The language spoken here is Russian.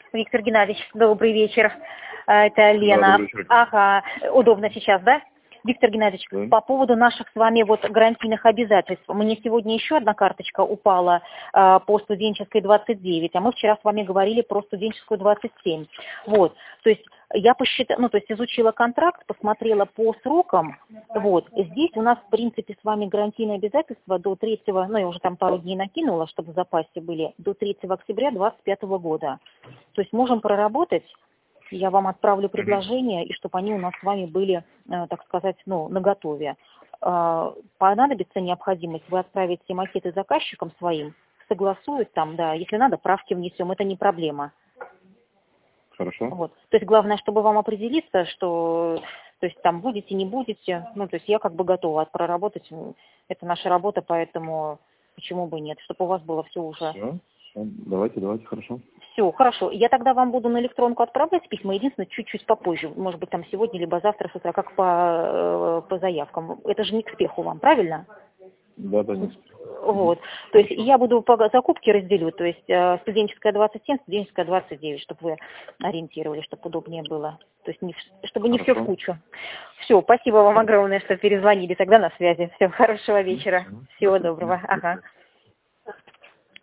Виктор Геннадьевич, добрый вечер. Это Лена. Да, ага, удобно сейчас, да? Виктор Геннадьевич, да. по поводу наших с вами вот гарантийных обязательств. Мне сегодня еще одна карточка упала по студенческой 29, а мы вчера с вами говорили про студенческую 27. Вот, то есть я посчитала, то есть изучила контракт, посмотрела по срокам. Вот, здесь у нас, в принципе, с вами гарантийные обязательства до 3, я уже там пару дней накинула, чтобы в запасе были, до 3 октября 2025 года. То есть можем проработать. Я вам отправлю предложение, и чтобы они у нас с вами были, так сказать, наготове. Понадобится необходимость, вы отправите макеты заказчикам своим, согласуют там, да, если надо, правки внесем, это не проблема. Хорошо. Вот. То есть главное, чтобы вам определиться, что, то есть там будете, не будете, то есть я как бы готова проработать, это наша работа, поэтому почему бы нет, чтобы у вас было все уже. Все, давайте, хорошо. Все, хорошо. Я тогда вам буду на электронку отправлять письма, единственное, чуть-чуть попозже. Может быть, там сегодня, либо завтра с утра, как по заявкам. Это же не к спеху вам, правильно? Да, нет. Вот. То есть я буду по закупке разделю, то есть студенческая 27, студенческая 29, чтобы вы ориентировали, чтобы удобнее было. То есть чтобы не все в кучу. Все, спасибо вам огромное, что перезвонили. Тогда на связи. Все, хорошего вечера. Всего доброго. Ага.